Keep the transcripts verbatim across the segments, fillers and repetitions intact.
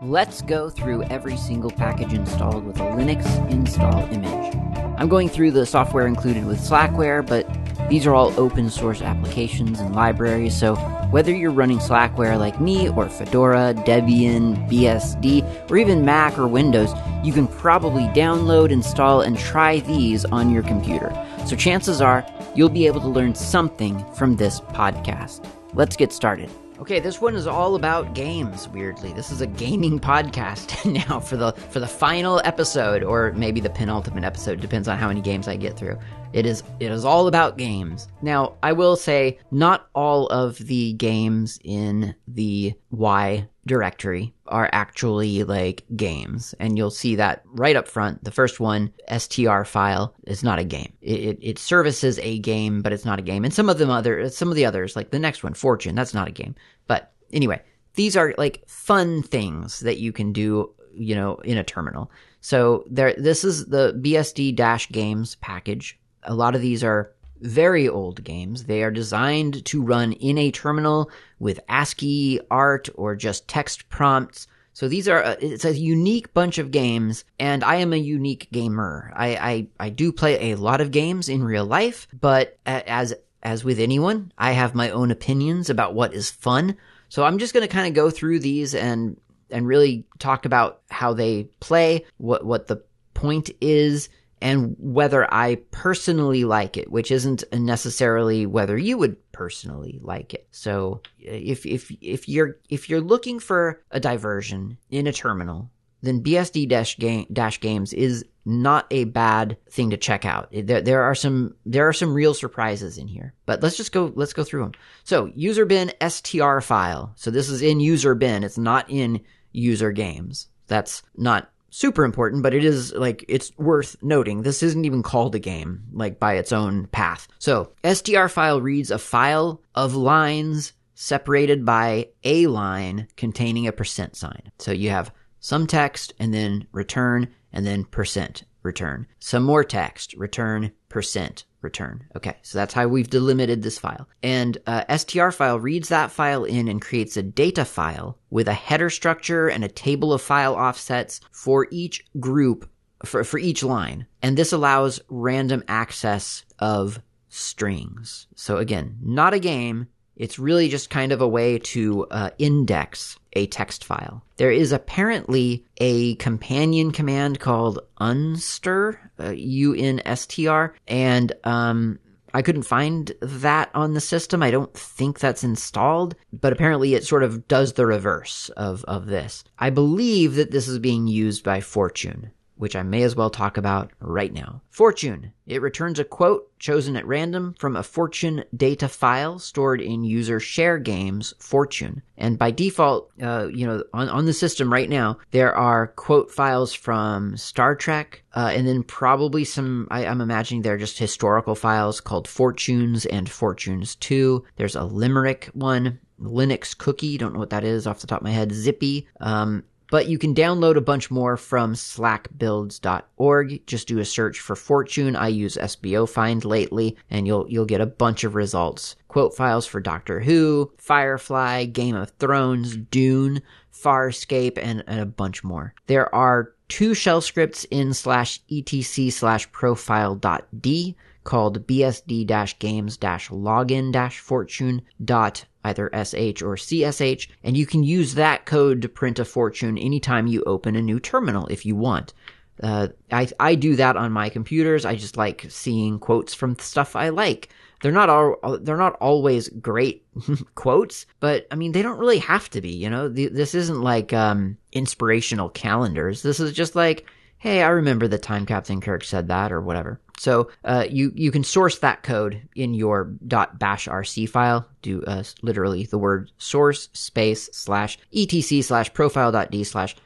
let's go through every single package installed with a Linux install image. I'm going through the software included with Slackware, but these are all open source applications and libraries, so whether you're running Slackware like me, or Fedora, Debian, B S D, or even Mac or Windows, you can probably download, install, and try these on your computer. So chances are, you'll be able to learn something from this podcast. Let's get started. Okay, this one is all about games, weirdly. This is a gaming podcast now for the for the final episode, or maybe the penultimate episode, depends on how many games I get through. It is it is all about games. Now, I will say, not all of the games in the Y directory are actually like games, and you'll see that right up front. The first one, str file, is not a game. It, it, it services a game, but it's not a game. And some of them other, some of the others, like the next one, Fortune, that's not a game. But anyway, these are like fun things that you can do, you know, in a terminal. So there, this is the B S D-games package. A lot of these are very old games. They are designed to run in a terminal with ASCII art or just text prompts. So these are, a, it's a unique bunch of games, and I am a unique gamer. I, I, I do play a lot of games in real life, but as, as with anyone, I have my own opinions about what is fun. So I'm just going to kind of go through these and, and really talk about how they play, what, what the point is, and whether I personally like it, which isn't necessarily whether you would personally like it. So if if if you're if you're looking for a diversion in a terminal, then B S D-games is not a bad thing to check out. There, there are some there are some real surprises in here. But let's just go let's go through them. So user bin str file. So this is in user bin. It's not in user games. That's not super important, but it is like, it's worth noting. This isn't even called a game, like by its own path. So str file reads a file of lines separated by a line containing a percent sign. So you have some text and then return and then percent return. Some more text, return, percent, return. Okay, so that's how we've delimited this file. And uh, str file reads that file in and creates a data file with a header structure and a table of file offsets for each group, for, for each line. And this allows random access of strings. So again, not a game. It's really just kind of a way to uh, index a text file. There is apparently a companion command called unstr, uh, U N S T R, and um, I couldn't find that on the system. I don't think that's installed, but apparently it sort of does the reverse of, of this. I believe that this is being used by Fortune, which I may as well talk about right now. Fortune. It returns a quote chosen at random from a Fortune data file stored in user share games Fortune. And by default, uh, you know, on, on the system right now, there are quote files from Star Trek, uh, and then probably some, I, I'm imagining they're just historical files called Fortunes and Fortunes two. There's a Limerick one, Linux Cookie, don't know what that is off the top of my head, Zippy, um, But you can download a bunch more from slack builds dot org. Just do a search for Fortune. I use S B O Find lately, and you'll you'll get a bunch of results. Quote files for Doctor Who, Firefly, Game of Thrones, Dune, Farscape, and, and a bunch more. There are two shell scripts in slash etc slash profile dot d called bsd-games-login-fortune dot either sh or csh, and you can use that code to print a Fortune anytime you open a new terminal if you want. Uh, I, I do that on my computers. I just like seeing quotes from stuff I like. They're not all, they're not always great quotes, but I mean, they don't really have to be, you know, the, this isn't like, um, inspirational calendars. This is just like, hey, I remember the time Captain Kirk said that or whatever. So, uh, you, you can source that code in your .bashrc file. Do, uh, literally the word source space slash etc slash profile.d slash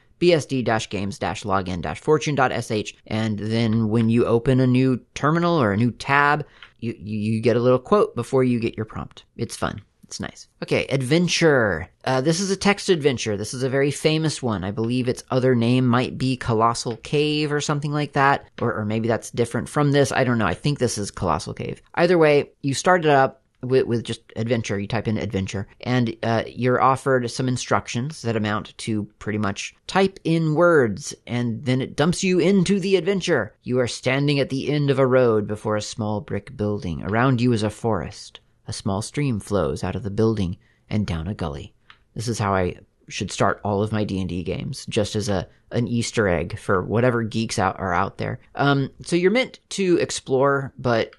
bsd-games-login-fortune.sh. And then when you open a new terminal or a new tab, you, you get a little quote before you get your prompt. It's fun. It's nice. Okay, adventure. Uh, this is a text adventure. This is a very famous one. I believe its other name might be Colossal Cave or something like that. Or, or maybe that's different from this. I don't know. I think this is Colossal Cave. Either way, you start it up. with, with just adventure. You type in adventure, and uh, you're offered some instructions that amount to pretty much type in words, and then it dumps you into the adventure. You are standing at the end of a road before a small brick building. Around you is a forest. A small stream flows out of the building and down a gully. This is how I should start all of my D and D games, just as a an Easter egg for whatever geeks out are out there. Um, so you're meant to explore, but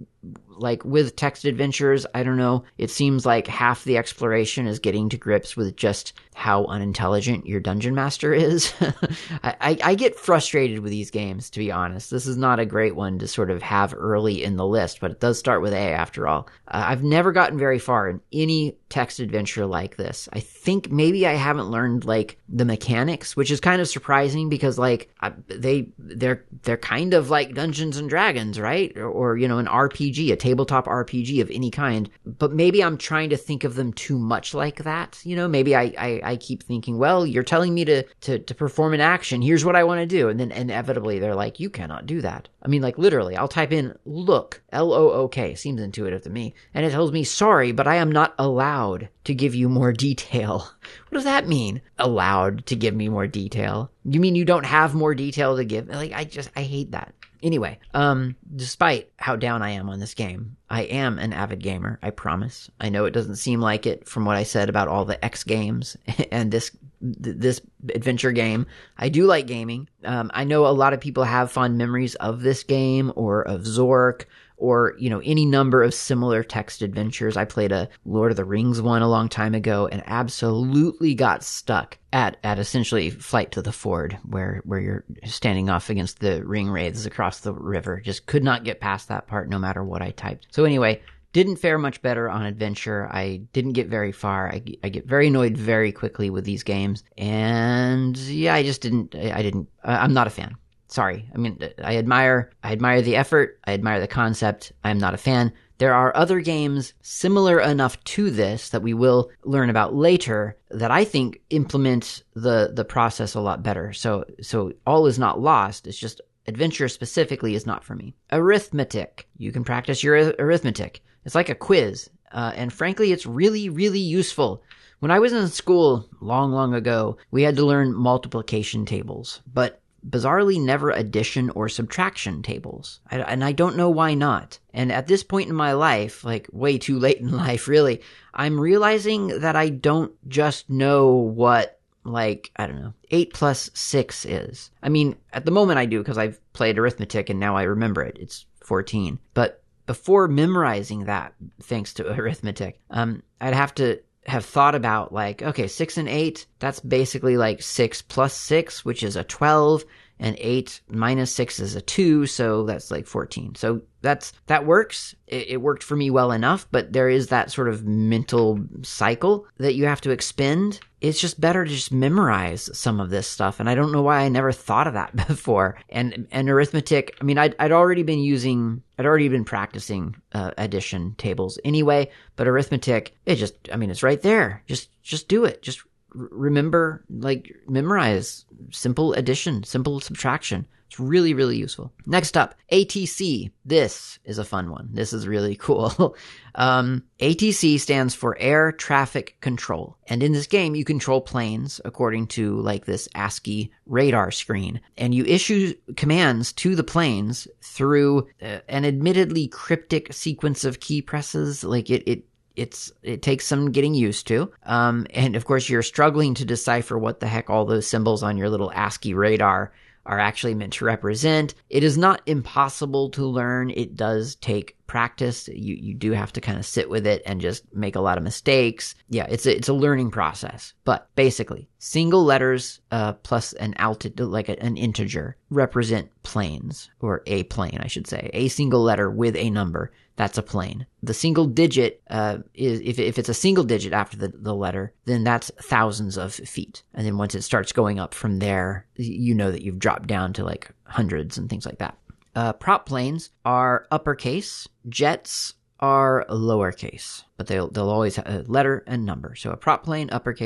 like with text adventures, I don't know, it seems like half the exploration is getting to grips with just how unintelligent your dungeon master is. I, I, I get frustrated with these games, to be honest. This is not a great one to sort of have early in the list, but it does start with A after all. Uh, I've never gotten very far in any text adventure like this. I think maybe I haven't learned like the mechanics, which is kind of surprising because like I, they they're they're kind of like Dungeons and Dragons, right? Or, or you know, an R P G, a tabletop R P G of any kind. But maybe I'm trying to think of them too much like that. You know, maybe I I, I keep thinking, well, you're telling me to to to perform an action. Here's what I want to do, and then inevitably they're like, you cannot do that. I mean, like literally, I'll type in look, L O O K, seems intuitive to me, and it tells me sorry, but I am not allowed to give you more detail. What does that mean? Allowed to give me more detail? You mean you don't have more detail to give? Like, I just, I hate that. Anyway, um, despite how down I am on this game, I am an avid gamer, I promise. I know it doesn't seem like it from what I said about all the X games and this this adventure game. I do like gaming. Um, I know a lot of people have fond memories of this game or of Zork, or, you know, any number of similar text adventures. I played a Lord of the Rings one a long time ago and absolutely got stuck at, at essentially Flight to the Ford, where, where you're standing off against the ring wraiths across the river. Just could not get past that part no matter what I typed. So anyway, didn't fare much better on adventure. I didn't get very far. I, I get very annoyed very quickly with these games. And yeah, I just didn't, I, I didn't, I'm not a fan. Sorry. I mean, I admire, I admire the effort. I admire the concept. I'm not a fan. There are other games similar enough to this that we will learn about later that I think implement the, the process a lot better. So, so all is not lost. It's just adventure specifically is not for me. Arithmetic. You can practice your arithmetic. It's like a quiz. Uh, and frankly, it's really, really useful. When I was in school long, long ago, we had to learn multiplication tables, but bizarrely never addition or subtraction tables. I, and I don't know why not. And at this point in my life, like way too late in life, really, I'm realizing that I don't just know what, like, I don't know, eight plus six is. I mean, at the moment I do because I've played arithmetic and now I remember it. It's fourteen. But before memorizing that, thanks to arithmetic, um, I'd have to have thought about like, okay, six and eight, that's basically like six plus six, which is a twelve, and eight minus six is a two, so that's like fourteen. So that's, that works. It, it worked for me well enough, but there is that sort of mental cycle that you have to expend. It's just better to just memorize some of this stuff, and I don't know why I never thought of that before. And and arithmetic, I mean, I'd, I'd already been using, I'd already been practicing uh, addition tables anyway, but arithmetic, it just, I mean, it's right there. Just just do it. Just r- remember, like, memorize simple addition, simple subtraction. It's really, really useful. Next up, A T C. This is a fun one. This is really cool. um, A T C stands for Air Traffic Control. And in this game, you control planes according to like this ASCII radar screen. And you issue commands to the planes through uh, an admittedly cryptic sequence of key presses. Like it, it It's it takes some getting used to. Um, and of course, you're struggling to decipher what the heck all those symbols on your little ASCII radar are actually meant to represent. It is not impossible to learn. It does take practice. You you do have to kind of sit with it and just make a lot of mistakes. Yeah, it's a, it's a learning process. But basically, single letters uh, plus an altitude, like a, an integer, represent planes, or a plane, I should say. A single letter with a number, that's a plane. The single digit uh, is if if it's a single digit after the, the letter, then that's thousands of feet. And then once it starts going up from there, you know that you've dropped down to like hundreds and things like that. Uh, prop planes are uppercase. Jets are lowercase, but they'll they'll always have a letter and number. So a prop plane, uppercase.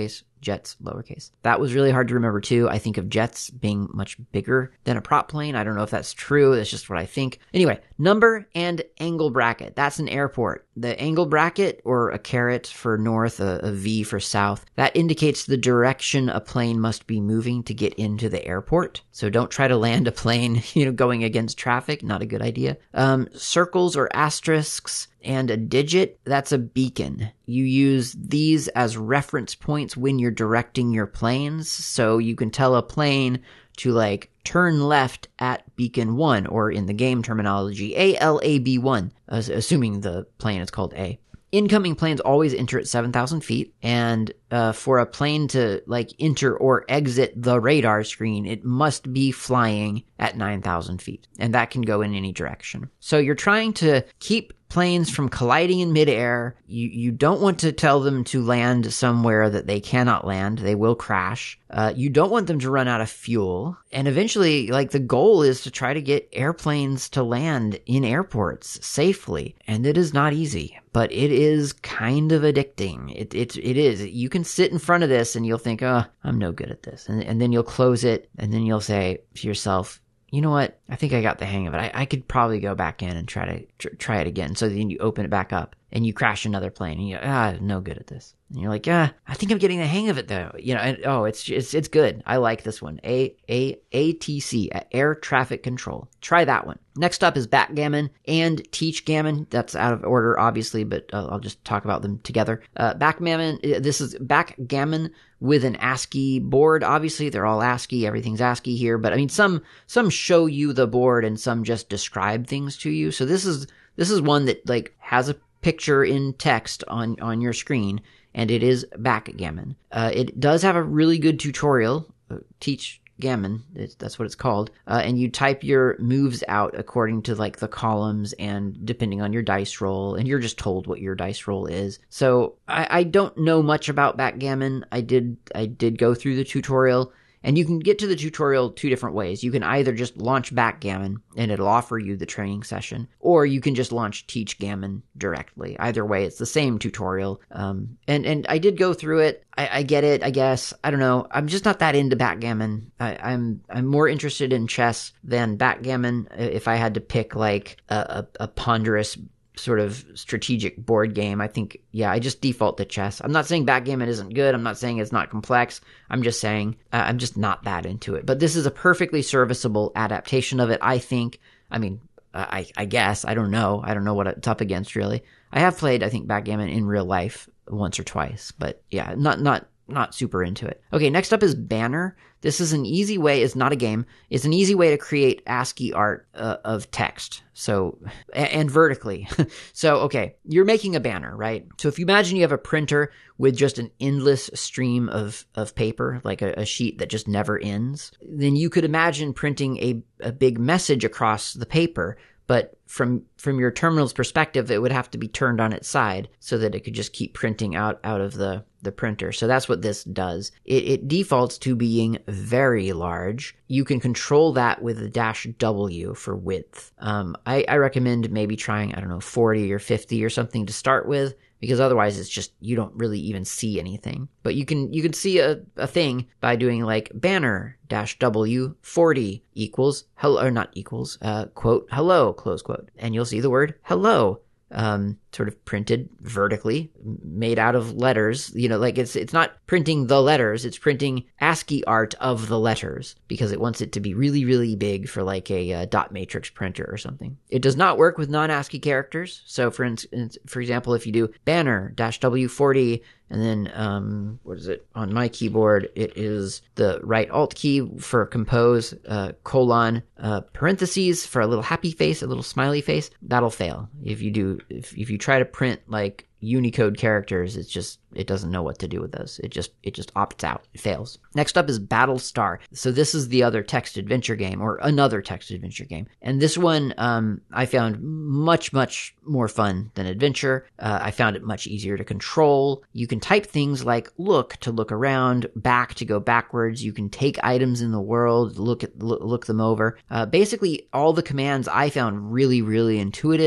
jets lowercase. That was really hard to remember too. I think of jets being much bigger than a prop plane. I don't know if that's true. That's just what I think. Anyway, number and angle bracket. That's an airport. The angle bracket, or a caret for north, a, a V for south, that indicates the direction a plane must be moving to get into the airport. So don't try to land a plane, you know, going against traffic. Not a good idea. Um, circles or asterisks and a digit, that's a beacon. You use these as reference points when you're directing your planes. So you can tell a plane to like turn left at beacon one, or in the game terminology, A L A B one, assuming the plane is called A. Incoming planes always enter at seven thousand feet, and uh, for a plane to like enter or exit the radar screen, it must be flying at nine thousand feet, and that can go in any direction. So you're trying to keep planes from colliding in midair. You you don't want to tell them to land somewhere that they cannot land. They will crash. Uh, you don't want them to run out of fuel. And eventually, like, the goal is to try to get airplanes to land in airports safely. And it is not easy, but it is kind of addicting. It it it is. You can sit in front of this and you'll think, oh, I'm no good at this. And, and then you'll close it, and then you'll say to yourself, you know what? I think I got the hang of it. I, I could probably go back in and try to tr- try it again. So then you open it back up and you crash another plane and you ah, no good at this. And you're like, yeah, I think I'm getting the hang of it though. You know, and, oh, it's it's it's good. I like this one. A A A T C, air traffic control. Try that one. Next up is backgammon and teachgammon. That's out of order, obviously, but uh, I'll just talk about them together. Uh, backgammon. This is backgammon with an ASCII board. Obviously, they're all ASCII. Everything's ASCII here, but I mean, some some show you the board and some just describe things to you. So this is this is one that like has a picture in text on on your screen, and it is backgammon. Uh, it does have a really good tutorial. Uh, teach Gammon, that's what it's called, uh, and you type your moves out according to like the columns and depending on your dice roll, and you're just told what your dice roll is. So I, I don't know much about backgammon. I did I did go through the tutorial, and you can get to the tutorial two different ways. You can either just launch backgammon and it'll offer you the training session, or you can just launch teachgammon directly. Either way, it's the same tutorial. Um, and, and I did go through it. I, I get it, I guess. I don't know. I'm just not that into backgammon. I, I'm I'm more interested in chess than backgammon. If I had to pick like a, a, a ponderous sort of strategic board game, I think, yeah, I just default to chess. I'm not saying backgammon isn't good. I'm not saying it's not complex. I'm just saying uh, I'm just not that into it. But this is a perfectly serviceable adaptation of it, I think. I mean, uh, I, I guess. I don't know. I don't know what it's up against, really. I have played, I think, backgammon in real life once or twice. But yeah, not not not super into it. Okay, next up is Banner. This is an easy way, it's not a game, it's an easy way to create ASCII art uh, of text. So, and vertically. So, okay, you're making a banner, right? So if you imagine you have a printer with just an endless stream of, of paper, like a, a sheet that just never ends, then you could imagine printing a, a big message across the paper. But from from your terminal's perspective, it would have to be turned on its side so that it could just keep printing out, out of the, the printer. So that's what this does. It, it defaults to being very large. You can control that with a dash W for width. Um, I, I recommend maybe trying, I don't know, forty or fifty or something to start with, because otherwise it's just, you don't really even see anything. But you can you can see a, a thing by doing like banner dash W forty equals, hello, or not equals, uh, quote, hello, close quote. And you'll see the word hello, um, sort of printed vertically, made out of letters. You know, like it's it's not printing the letters, it's printing ASCII art of the letters, because it wants it to be really, really big for like a uh, dot matrix printer or something. It does not work with non-ASCII characters. So for instance, for example, if you do banner dash W forty, and then, um, what is it? On my keyboard, it is the right alt key for compose, uh, colon, uh, parentheses for a little happy face, a little smiley face. That'll fail. If you do, if, if you try to print like Unicode characters, it's just, it doesn't know what to do with those. It just, it just opts out. It fails. Next up is Battlestar. So this is the other text adventure game, or another text adventure game. And this one, um, I found much, much more fun than adventure. Uh, I found it much easier to control. You can type things like look to look around, back to go backwards. You can take items in the world, look at, look, look them over. Uh, basically all the commands I found really, really intuitive.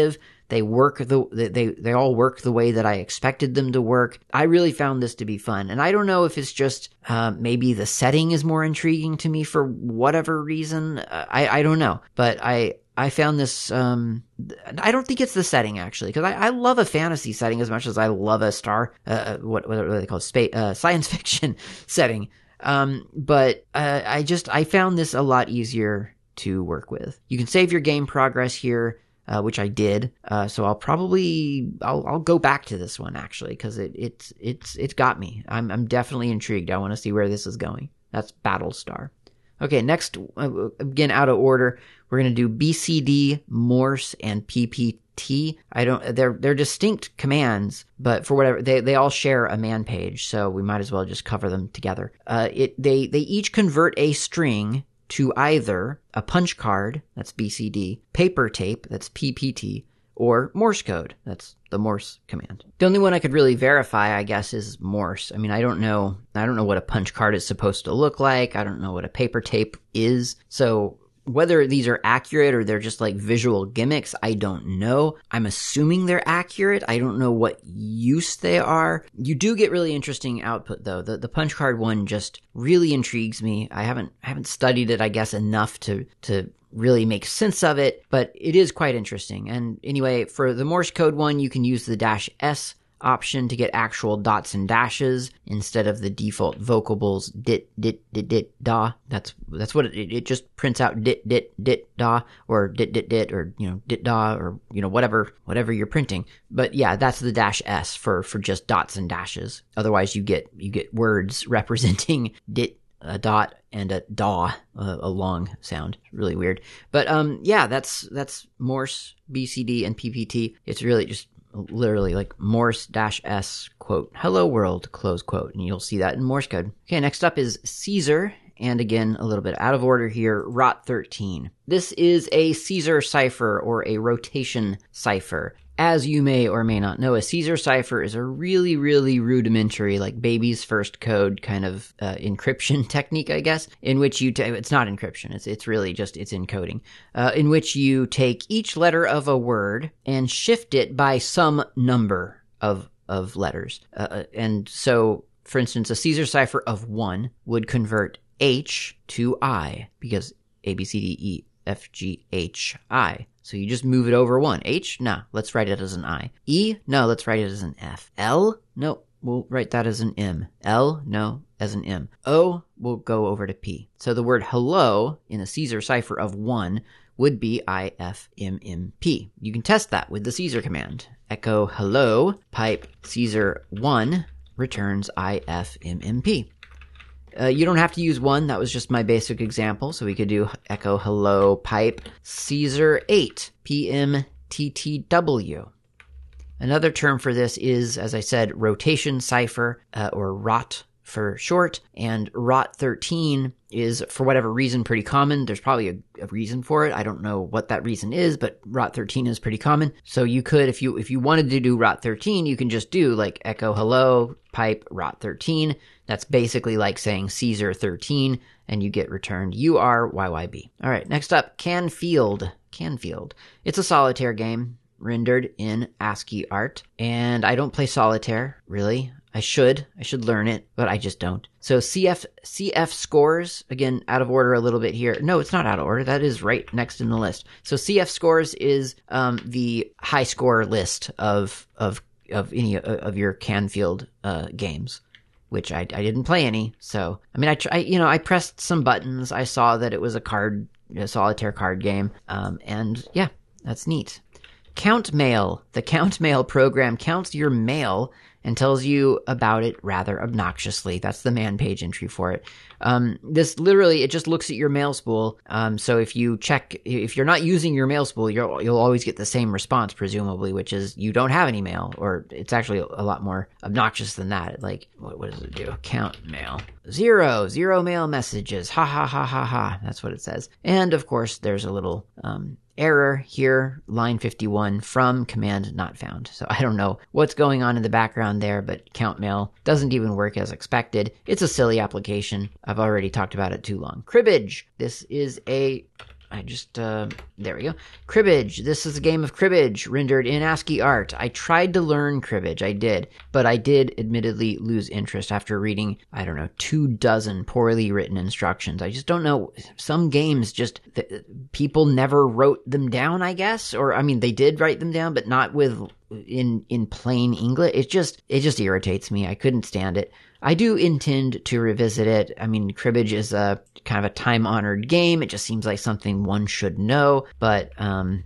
They work the they they all work the way that I expected them to work. I really found this to be fun, and I don't know if it's just uh, maybe the setting is more intriguing to me for whatever reason. Uh, I I don't know, but I. I found this, um, I don't think it's the setting actually, because I, I love a fantasy setting as much as I love a star, uh, what, what are they called, Space, uh, science fiction setting. Um, but, uh, I just, I found this a lot easier to work with. You can save your game progress here, uh, which I did. Uh, so I'll probably, I'll, I'll go back to this one actually, because it, it's, it's, it's got me. I'm, I'm definitely intrigued. I want to see where this is going. That's Battlestar. Okay, next, uh, again, out of order, we're going to do B C D, Morse, and P P T. I don't, they're, they're distinct commands, but for whatever, they, they all share a man page, so we might as well just cover them together. Uh, it, they, they each convert a string to either a punch card, that's B C D, paper tape, that's P P T, or Morse code, that's the Morse command. The only one I could really verify, I guess, is Morse. I mean, I don't know, I don't know what a punch card is supposed to look like. I don't know what a paper tape is. So whether these are accurate or they're just like visual gimmicks, I don't know. I'm assuming they're accurate. I don't know what use they are. You do get really interesting output though. The the punch card one just really intrigues me. I haven't I haven't studied it, I guess, enough to to really make sense of it, but it is quite interesting. And anyway, for the Morse code one, you can use the dash S option to get actual dots and dashes instead of the default vocables dit, dit, dit, dit, da. That's that's what it, it just prints out dit, dit, dit, da, or dit, dit, dit, or, you know, dit, da, or, you know, whatever, whatever you're printing. But yeah, that's the dash S for, for just dots and dashes. Otherwise you get, you get words representing dit, a dot, and a daw, a, a long sound. Really weird. But um, yeah, that's that's Morse, B C D, and P P T. It's really just literally like Morse dash S quote, hello world, close quote. And you'll see that in Morse code. Okay, next up is Caesar. And again, a little bit out of order here, R O T thirteen. This is a Caesar cipher or a rotation cipher. As you may or may not know, a Caesar cipher is a really, really rudimentary, like baby's first code kind of uh, encryption technique, I guess, in which you, ta- it's not encryption, it's it's really just, it's encoding, uh, in which you take each letter of a word and shift it by some number of, of letters. Uh, and so, for instance, a Caesar cipher of one would convert H to I, because A, B, C, D, E, F, G, H, I. So you just move it over one. H? No, let's write it as an I. E? No, let's write it as an F. L? No, we'll write that as an M. L? No, as an M. O? We'll go over to P. So the word hello in a Caesar cipher of one would be I F M M P. You can test that with the Caesar command. Echo hello, pipe Caesar one returns I F M M P. Uh, you don't have to use one. That was just my basic example. So we could do echo hello pipe Caesar eight P M T T W. Another term for this is, as I said, rotation cipher, uh, or R O T for short. And R O T thirteen is, for whatever reason, pretty common. There's probably a, a reason for it. I don't know what that reason is, but R O T thirteen is pretty common. So you could, if you if you wanted to do R O T thirteen, you can just do like echo hello pipe R O T thirteen. That's basically like saying Caesar thirteen, and you get returned U R Y Y B. All right, next up, Canfield. Canfield. It's a solitaire game rendered in ASCII art, and I don't play solitaire, really. I should. I should learn it, but I just don't. So C F C F scores, again, out of order a little bit here. No, it's not out of order. That is right next in the list. So C F scores is um, the high score list of of of any of your Canfield uh, games, which I, I didn't play any. So I mean, I, try, you know I pressed some buttons. I saw that it was a card, a solitaire card game, um, and yeah, that's neat. Count Mail. The Count Mail program counts your mail and tells you about it rather obnoxiously. That's the man page entry for it. Um, this literally, it just looks at your mail spool. Um, so if you check, if you're not using your mail spool, you'll, you'll always get the same response, presumably, which is you don't have any mail, or it's actually a lot more obnoxious than that. Like, what, what does it do? Count mail. Zero, zero mail messages. Ha ha ha ha ha. That's what it says. And of course, there's a little, um, error here, line fifty-one, from command not found. So I don't know what's going on in the background there, but count mail doesn't even work as expected. It's a silly application. I've already talked about it too long. Cribbage. This is a I just, uh, there we go. Cribbage. This is a game of cribbage rendered in ASCII art. I tried to learn cribbage, I did, but I did admittedly lose interest after reading, I don't know, two dozen poorly written instructions. I just don't know. Some games just, th- people never wrote them down, I guess, or, I mean, they did write them down, but not with, in, in plain English. It just, it just irritates me. I couldn't stand it. I do intend to revisit it. I mean, cribbage is a kind of a time-honored game. It just seems like something one should know. But um,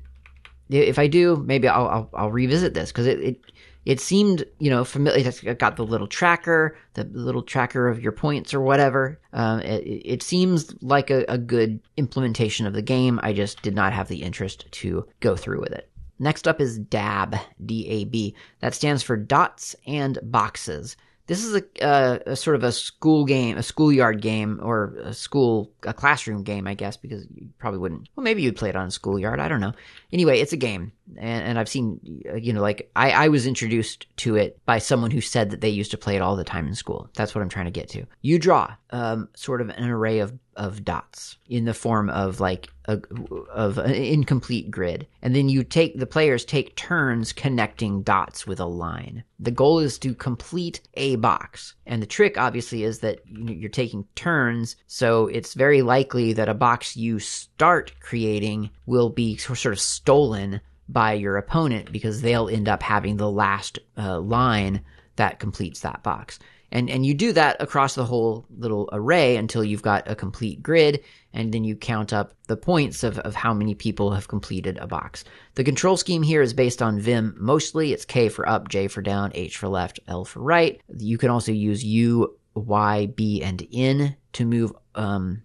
if I do, maybe I'll I'll, I'll revisit this because it, it it seemed, you know, familiar. It's got the little tracker, the little tracker of your points or whatever. Um, it, it seems like a, a good implementation of the game. I just did not have the interest to go through with it. Next up is D A B, D A B. That stands for Dots and Boxes. This is a, uh, a sort of a school game, a schoolyard game, or a school, a classroom game, I guess, because you probably wouldn't. Well, maybe you'd play it on a schoolyard. I don't know. Anyway, it's a game, and, and I've seen, you know, like I, I was introduced to it by someone who said that they used to play it all the time in school. That's what I'm trying to get to. You draw um, sort of an array of of dots in the form of like a, of an incomplete grid. And then you take, the players take turns connecting dots with a line. The goal is to complete a box. And the trick obviously is that you're taking turns. So it's very likely that a box you start creating will be sort of stolen by your opponent because they'll end up having the last uh, line that completes that box. And and you do that across the whole little array until you've got a complete grid, and then you count up the points of, of how many people have completed a box. The control scheme here is based on Vim mostly. It's K for up, J for down, H for left, L for right. You can also use U, Y, B, and N to move um,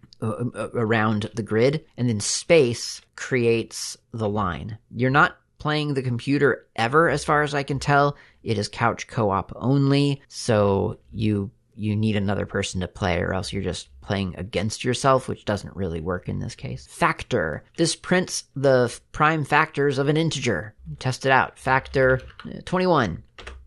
around the grid, and then space creates the line. You're not playing the computer ever, as far as I can tell. It is couch co-op only, so you you need another person to play, or else you're just playing against yourself, which doesn't really work in this case. Factor. This prints the prime factors of an integer. Test it out. Factor twenty-one.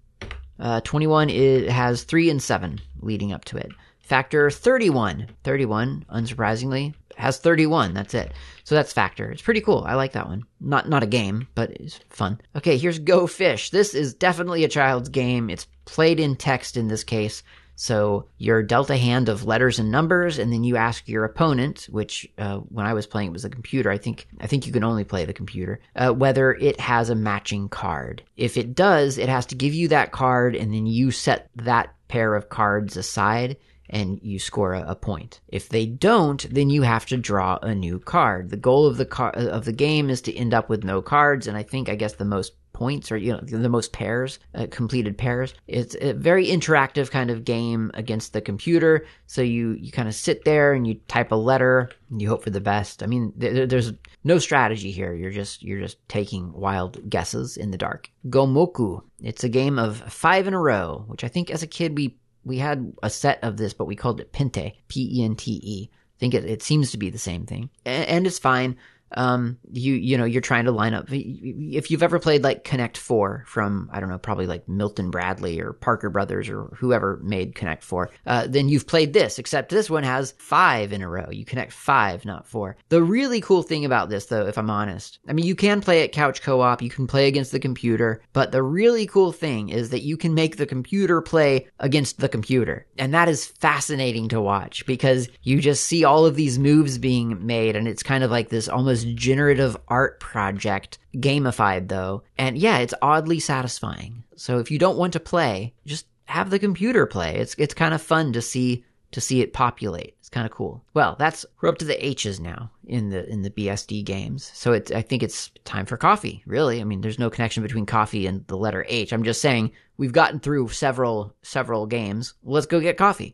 Uh, twenty-one is, has three and seven leading up to it. Factor thirty-one. thirty-one, unsurprisingly, has thirty-one. That's it. So that's Factor. It's pretty cool. I like that one. Not not a game, but it's fun. Okay, here's Go Fish. This is definitely a child's game. It's played in text in this case. So you're dealt a hand of letters and numbers, and then you ask your opponent, which uh, when I was playing it was a computer. I think I think you can only play the computer, uh, whether it has a matching card. If it does, it has to give you that card, and then you set that pair of cards aside, and you score a, a point. If they don't, then you have to draw a new card. The goal of the car- of the game is to end up with no cards, and I think, I guess, the most points, or, you know, the most pairs, uh, completed pairs. It's a very interactive kind of game against the computer. So you, you kind of sit there and you type a letter and you hope for the best. I mean, th- there's no strategy here. You're just, you're just taking wild guesses in the dark. Gomoku. It's a game of five in a row, which I think as a kid we We had a set of this, but we called it Pente, P E N T E. I think it, it seems to be the same thing. And, and it's fine. Um, you, you know, you're trying to line up. If you've ever played like Connect Four from, I don't know, probably like Milton Bradley or Parker Brothers or whoever made Connect Four, uh, then you've played this, except this one has five in a row. You connect five, not four. The really cool thing about this, though, if I'm honest, I mean, you can play it couch co-op, you can play against the computer, but the really cool thing is that you can make the computer play against the computer. And that is fascinating to watch because you just see all of these moves being made, and it's kind of like this almost generative art project, gamified though. And yeah, it's oddly satisfying. So if you don't want to play, just have the computer play. It's it's kind of fun to see to see it populate. It's kind of cool. Well, that's we're up to the H's now in the in the B S D games. So it's I think it's time for coffee, really. I mean, there's no connection between coffee and the letter H. I'm just saying we've gotten through several several games. Let's go get coffee.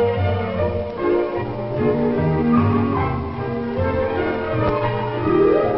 We're back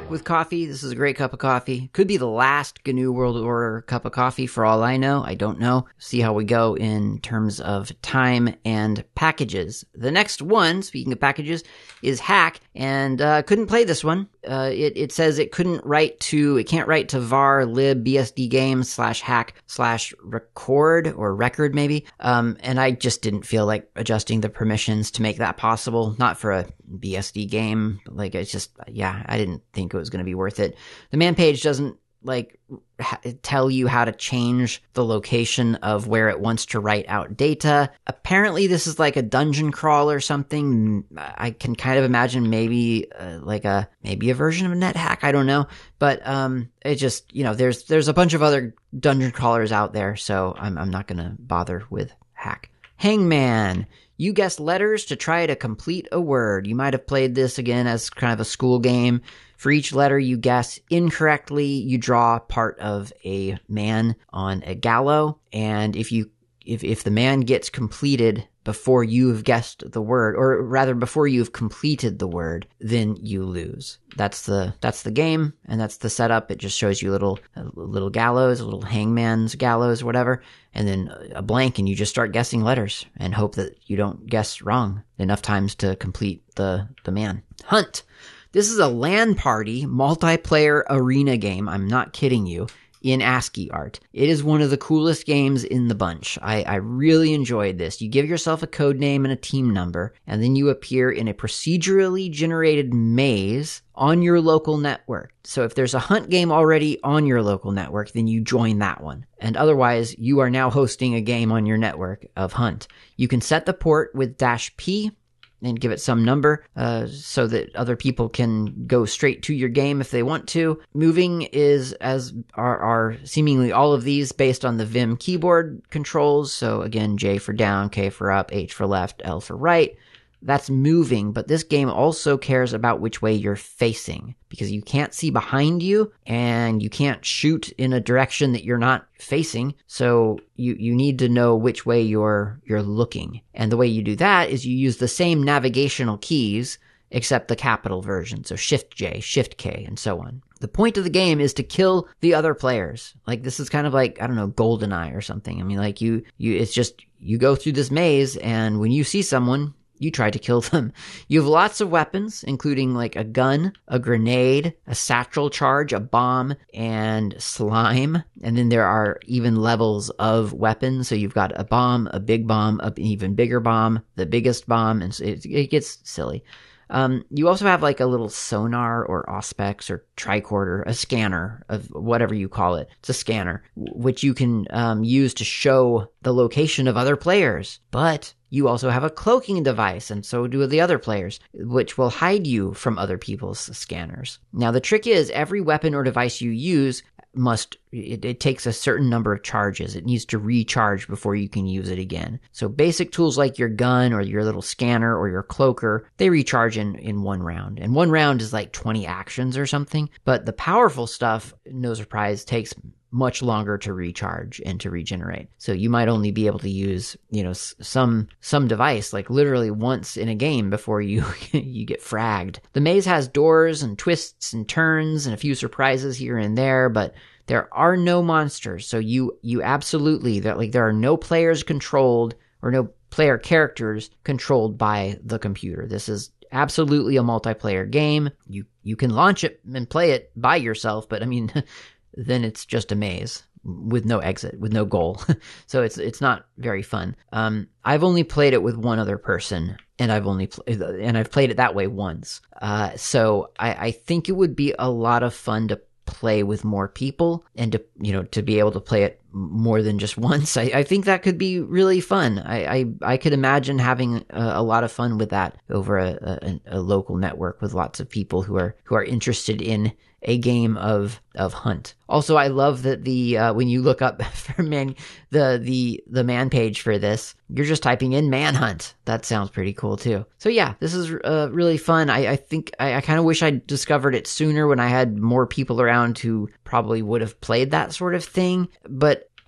with coffee. This is a great cup of coffee. Could be the last G N U World Order cup of coffee for all I know. I don't know. See how we go in terms of time and packages. The next one, speaking of packages, is Hack, and uh, couldn't play this one. Uh, it, it says it couldn't write to, it can't write to var lib bsd games slash hack slash record or record maybe. Um, and I just didn't feel like adjusting the permissions to make that possible. Not for a B S D game. Like, it's just, yeah, I didn't think it was going to be worth it. The man page doesn't like ha- tell you how to change the location of where it wants to write out data. Apparently this is like a dungeon crawl or something. I can kind of imagine maybe uh, like a maybe a version of NetHack, I don't know, but um it just, you know, there's there's a bunch of other dungeon crawlers out there, so I'm I'm not going to bother with Hack. Hangman. You guess letters to try to complete a word. You might have played this again as kind of a school game. For each letter you guess incorrectly, you draw part of a man on a gallows, and if you if if the man gets completed before you have guessed the word, or rather before you've completed the word, then you lose. That's the that's the game, and that's the setup. It just shows you a little a little gallows, a little hangman's gallows, whatever, and then a blank, and you just start guessing letters and hope that you don't guess wrong enough times to complete the the man. Hunt. This is a LAN party multiplayer arena game. I'm not kidding you. In ASCII art. It is one of the coolest games in the bunch. I, I really enjoyed this. You give yourself a code name and a team number, and then you appear in a procedurally generated maze on your local network. So if there's a Hunt game already on your local network, then you join that one. And otherwise, you are now hosting a game on your network of Hunt. You can set the port with dash P and give it some number uh, so that other people can go straight to your game if they want to. Moving is, as are, are seemingly all of these, based on the Vim keyboard controls. So again, J for down, K for up, H for left, L for right. That's moving, but this game also cares about which way you're facing, because you can't see behind you and you can't shoot in a direction that you're not facing. So you, you need to know which way you're you're looking. And the way you do that is you use the same navigational keys, except the capital version. So Shift J, Shift K, and so on. The point of the game is to kill the other players. Like, this is kind of like, I don't know, GoldenEye or something. I mean, like, you, you, it's just, you go through this maze, and when you see someone, you try to kill them. You have lots of weapons, including like a gun, a grenade, a satchel charge, a bomb, and slime. And then there are even levels of weapons. So you've got a bomb, a big bomb, an even bigger bomb, the biggest bomb, and it, it gets silly. Um, you also have like a little sonar or auspex or tricorder, a scanner of whatever you call it. It's a scanner, which you can um, use to show the location of other players. But you also have a cloaking device, and so do the other players, which will hide you from other people's scanners. Now, the trick is every weapon or device you use must, it, it takes a certain number of charges. It needs to recharge before you can use it again. So basic tools like your gun or your little scanner or your cloaker, they recharge in, in one round. And one round is like twenty actions or something. But the powerful stuff, no surprise, takes much longer to recharge and to regenerate. So you might only be able to use, you know, some some device like literally once in a game before you you get fragged. The maze has doors and twists and turns and a few surprises here and there, but there are no monsters. So you you absolutely, that like there are no players controlled or no player characters controlled by the computer. This is absolutely a multiplayer game. You you can launch it and play it by yourself, but I mean then it's just a maze with no exit, with no goal. So it's it's not very fun. Um, I've only played it with one other person, and I've only pl- and I've played it that way once. Uh, so I, I think it would be a lot of fun to play with more people and to, you know, to be able to play it more than just once. I, I think that could be really fun. I I, I could imagine having a, a lot of fun with that over a, a, a local network with lots of people who are who are interested in a game of of Hunt. Also, I love that the uh, when you look up for man the the the man page for this, you're just typing in Manhunt. That sounds pretty cool too. So yeah, this is uh, really fun. I, I think I, I kind of wish I discovered it sooner when I had more people around who probably would have played that sort of thing. But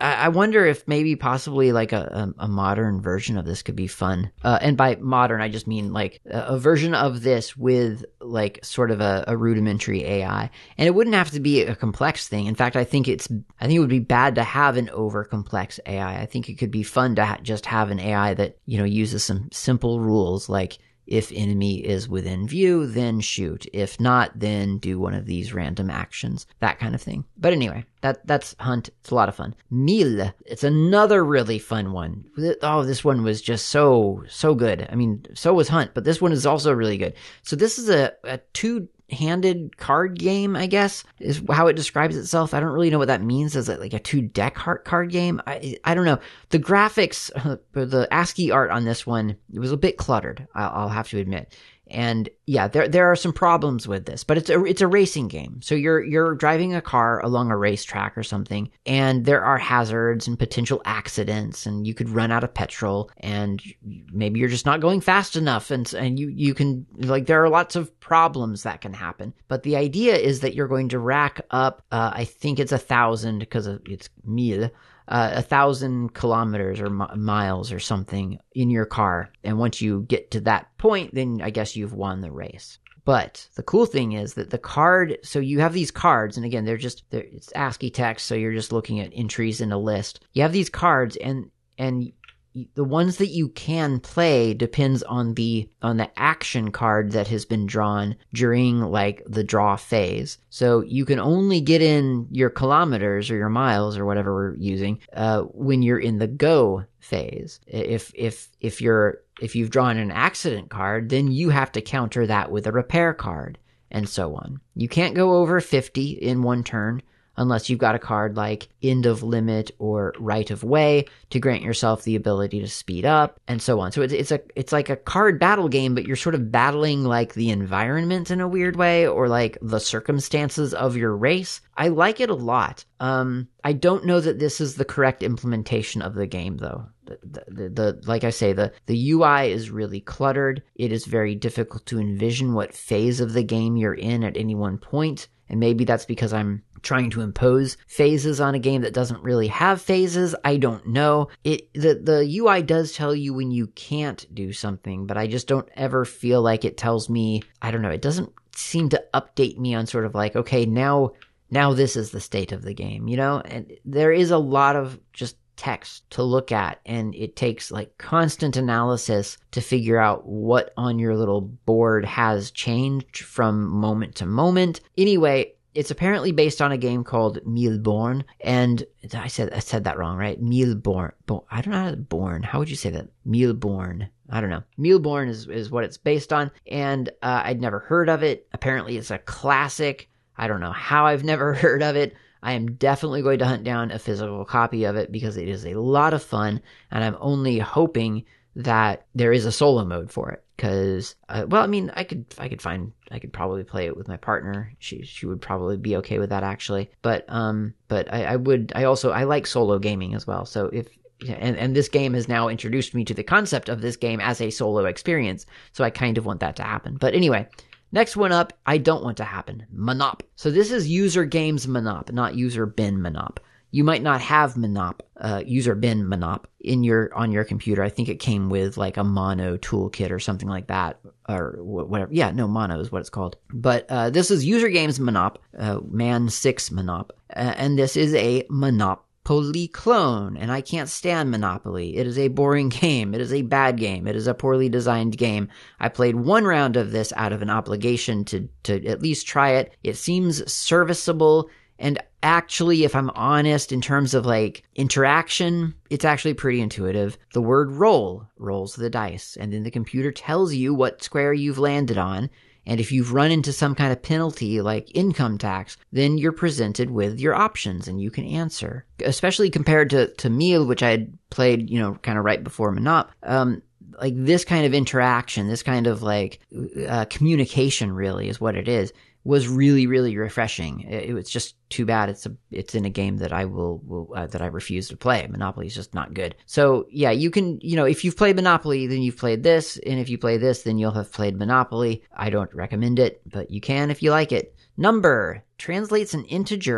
I, I wonder if maybe possibly like a, a, a modern version of this could be fun. Uh, and by modern, I just mean like a, a version of this with like sort of a, a rudimentary A I. And it wouldn't have to be a complex thing. In fact, I think it's, I think it would be bad to have an over complex A I. I think it could be fun to ha- just have an A I that, you know, uses some simple rules like, if enemy is within view, then shoot. If not, then do one of these random actions. That kind of thing. But anyway, that that's Hunt. It's a lot of fun. Mille. It's another really fun one. Oh, this one was just so, so good. I mean, so was Hunt, but this one is also really good. So this is a, a two... handed card game, I guess, is how it describes itself. I don't really know what that means. Is it like a two deck heart card game? I I don't know. The graphics, uh, the ASCII art on this one, it was a bit cluttered. I'll, I'll have to admit. And yeah, there there are some problems with this, but it's a it's a racing game. So you're you're driving a car along a racetrack or something, and there are hazards and potential accidents, and you could run out of petrol, and maybe you're just not going fast enough, and and you you can like there are lots of problems that can happen. But the idea is that you're going to rack up, uh, I think it's a thousand because it's mille. Uh, a thousand kilometers or mi- miles or something in your car. And once you get to that point, then I guess you've won the race. But the cool thing is that the card, so you have these cards, and again, they're just, they're, it's ASCII text, so you're just looking at entries in a list. You have these cards, and and the ones that you can play depends on the on the action card that has been drawn during like the draw phase. So you can only get in your kilometers or your miles or whatever we're using uh, when you're in the go phase. If if if you're if you've drawn an accident card, then you have to counter that with a repair card, and so on. You can't go over fifty in one turn unless you've got a card like End of Limit or Right of Way to grant yourself the ability to speed up, and so on. So it's, it's a it's like a card battle game, but you're sort of battling like the environment in a weird way, or like the circumstances of your race. I like it a lot. Um, I don't know that this is the correct implementation of the game, though. The, the, the, the like I say, the, the U I is really cluttered. It is very difficult to envision what phase of the game you're in at any one point, and maybe that's because I'm trying to impose phases on a game that doesn't really have phases. I don't know. It the, the U I does tell you when you can't do something, but I just don't ever feel like it tells me, I don't know, it doesn't seem to update me on sort of like, okay, now now this is the state of the game, you know? And there is a lot of just text to look at, and it takes like constant analysis to figure out what on your little board has changed from moment to moment. Anyway, it's apparently based on a game called Milleborn, and I said I said that wrong, right? Milleborn. I don't know how to born. How would you say that? Milleborn. I don't know. Milleborn is, is what it's based on, and uh, I'd never heard of it. Apparently it's a classic. I don't know how I've never heard of it. I am definitely going to hunt down a physical copy of it because it is a lot of fun, and I'm only hoping that there is a solo mode for it. Because, uh, well, I mean, I could, I could find, I could probably play it with my partner. She, she would probably be okay with that, actually. But, um, but I, I would, I also, I like solo gaming as well. So if, and and this game has now introduced me to the concept of this game as a solo experience. So I kind of want that to happen. But anyway. Next one up, I don't want to happen. Monop. So this is User Games Monop, not User Bin Monop. You might not have Monop, uh, User Bin Monop in your on your computer. I think it came with like a Mono toolkit or something like that, or whatever. Yeah, no, Mono is what it's called. But uh, this is User Games Monop, uh, Man six Monop, uh, and this is a Monop. Polyclone, and I can't stand Monopoly. It is a boring game. It is a bad game. It is a poorly designed game. I played one round of this out of an obligation to to at least try it. It seems serviceable, and actually, if I'm honest, in terms of like interaction, it's actually pretty intuitive. The word roll rolls the dice, and then the computer tells you what square you've landed on. And if you've run into some kind of penalty like income tax, then you're presented with your options and you can answer. Especially compared to, to Mille, which I had played, you know, kind of right before Monop. Um, like this kind of interaction, this kind of like uh, communication really is what it is, was really, really refreshing. It, it was just too bad it's a it's in a game that I will, will uh, that I refuse to play. Monopoly is just not good. So yeah, you can, you know, if you've played Monopoly, then you've played this, and if you play this, then you'll have played Monopoly. I don't recommend it, but you can if you like it. Number translates an integer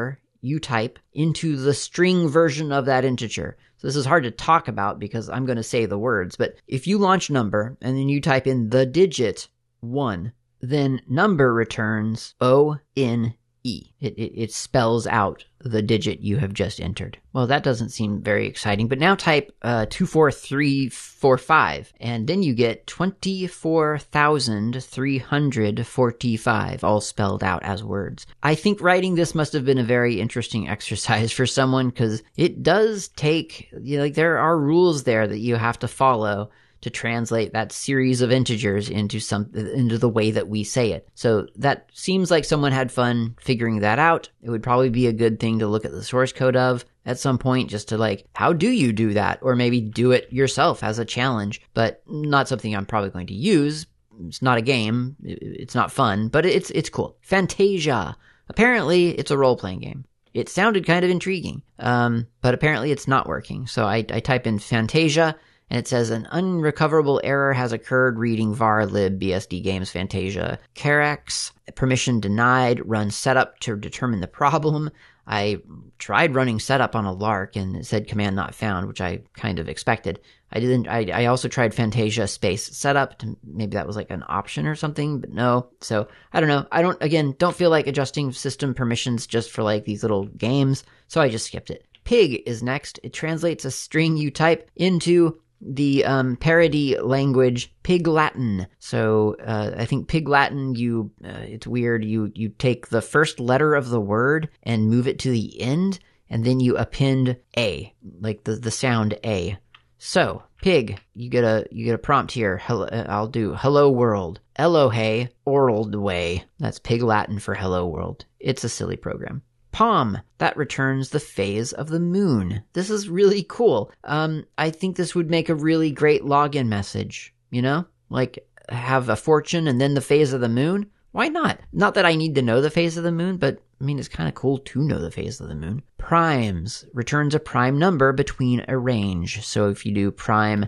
you type into the string version of that integer. So this is hard to talk about because I'm going to say the words, but if you launch number and then you type in the digit one, then number returns O N E. It, it, it spells out the digit you have just entered. Well, that doesn't seem very exciting, but now type uh, two four three four five, and then you get twenty-four thousand three hundred forty-five, all spelled out as words. I think writing this must have been a very interesting exercise for someone, because it does take, you know, like there are rules there that you have to follow to translate that series of integers into some into the way that we say it. So that seems like someone had fun figuring that out. It would probably be a good thing to look at the source code of at some point, just to like, how do you do that? Or maybe do it yourself as a challenge, but not something I'm probably going to use. It's not a game. It's not fun, but it's it's cool. Fantasia. Apparently, it's a role-playing game. It sounded kind of intriguing, um, but apparently it's not working. So I, I type in Fantasia, and it says an unrecoverable error has occurred reading var lib bsd games Fantasia. Charax, permission denied, run setup to determine the problem. I tried running setup on a lark and it said command not found, which I kind of expected. I didn't, I, I also tried Fantasia space setup to, maybe that was like an option or something, but no. So I don't know. I don't, again, don't feel like adjusting system permissions just for like these little games. So I just skipped it. Pig is next. It translates a string you type into the um, parody language Pig Latin. So uh, I think Pig Latin, you uh, it's weird. You you take the first letter of the word and move it to the end, and then you append a, like the the sound a. So pig, you get a you get a prompt here. Hello, I'll do hello world. Elohe orald way. That's Pig Latin for hello world. It's a silly program. Palm, that returns the phase of the moon. This is really cool. Um, I think this would make a really great login message, you know? Like, have a fortune and then the phase of the moon? Why not? Not that I need to know the phase of the moon, but, I mean, it's kind of cool to know the phase of the moon. Primes, returns a prime number between a range. So if you do prime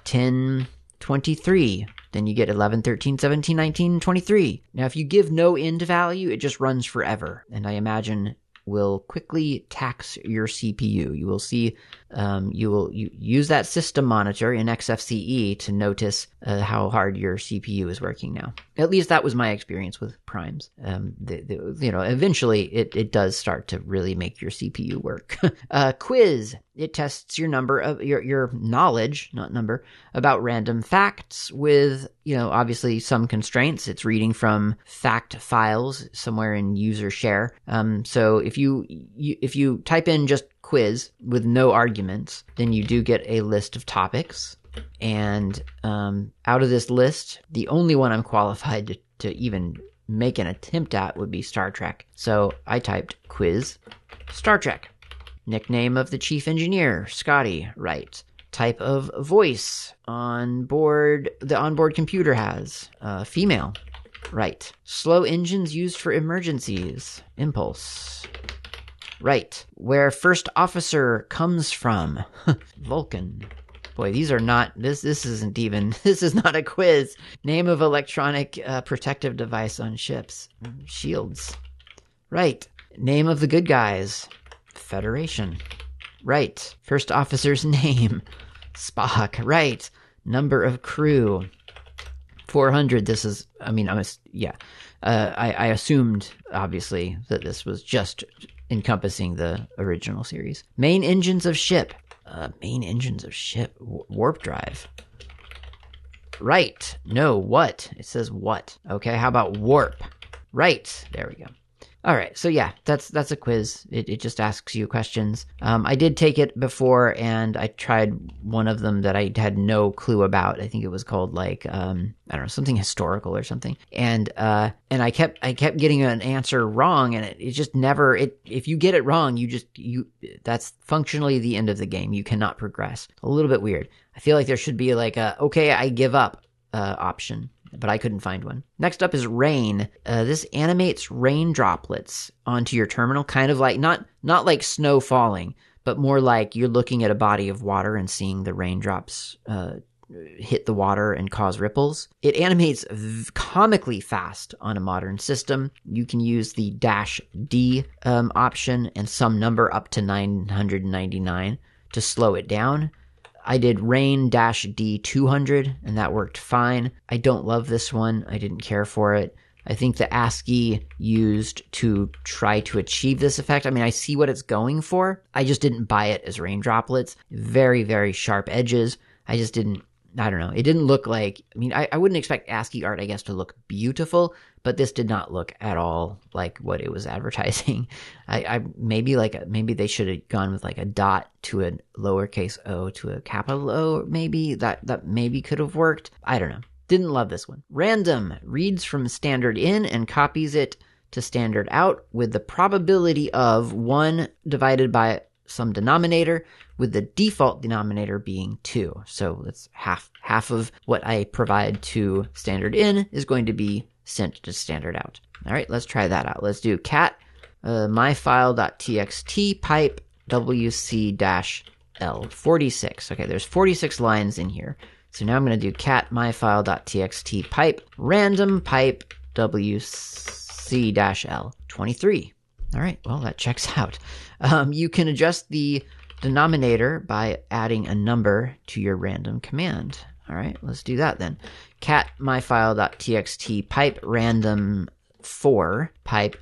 ten twenty-three, then you get eleven, thirteen, seventeen, nineteen, twenty-three. Now, if you give no end value, it just runs forever. And I imagine will quickly tax your C P U. You will see, um, you will you use that system monitor in X F C E to notice uh, how hard your C P U is working now. At least that was my experience with primes. Um, the, the, you know, eventually it, it does start to really make your C P U work. uh, quiz. It tests your number of your your knowledge, not number, about random facts with, you know, obviously some constraints. It's reading from fact files somewhere in user share. Um, so if you, you if you type in just quiz with no arguments, then you do get a list of topics. And um, out of this list, the only one I'm qualified to, to even make an attempt at would be Star Trek. So I typed quiz Star Trek. Nickname of the chief engineer, Scotty, right. Type of voice on board, the onboard computer has, uh, female, right. Slow engines used for emergencies, Impulse, right. Where first officer comes from, Vulcan. Boy, these are not, this this isn't even, this is not a quiz. Name of electronic uh, protective device on ships, shields, right. Name of the good guys, Federation. Right. First officer's name. Spock. Right. Number of crew. four hundred. This is, I mean, I'm a, yeah. Uh, I, I assumed, obviously, that this was just encompassing the original series. Main engines of ship. Uh, main engines of ship. W- warp drive. Right. No, what? It says what. Okay, how about warp? Right. There we go. All right, so yeah, that's that's a quiz. It it just asks you questions. Um, I did take it before, and I tried one of them that I had no clue about. I think it was called like um, I don't know, something historical or something. And uh, and I kept I kept getting an answer wrong, and it, it just never. It if you get it wrong, you just you that's functionally the end of the game. You cannot progress. A little bit weird. I feel like there should be like a okay, I give up uh, option. But I couldn't find one. Next up is rain. Uh, this animates rain droplets onto your terminal, kind of like, not not like snow falling, but more like you're looking at a body of water and seeing the raindrops uh, hit the water and cause ripples. It animates v- comically fast on a modern system. You can use the dash D um, option and some number up to nine hundred ninety-nine to slow it down. I did rain dash D two hundred and that worked fine. I don't love this one. I didn't care for it. I think the ASCII used to try to achieve this effect. I mean, I see what it's going for. I just didn't buy it as rain droplets. Very, very sharp edges. I just didn't, I don't know. It didn't look like, I mean, I, I wouldn't expect ASCII art, I guess, to look beautiful, but this did not look at all like what it was advertising. I, I maybe like, maybe they should have gone with like a dot to a lowercase o to a capital O, maybe. That, that maybe could have worked. I don't know. Didn't love this one. Random reads from standard in and copies it to standard out with the probability of one divided by some denominator, with the default denominator being two. So that's half half of what I provide to standard in is going to be sent to standard out. All right, let's try that out. Let's do cat uh, myfile.txt pipe wc-l forty-six. Okay, there's forty-six lines in here. So now I'm going to do cat myfile.txt pipe random pipe wc-l twenty-three. All right, well, that checks out. Um, you can adjust the denominator by adding a number to your random command. All right, let's do that then. Cat myfile.txt pipe random four pipe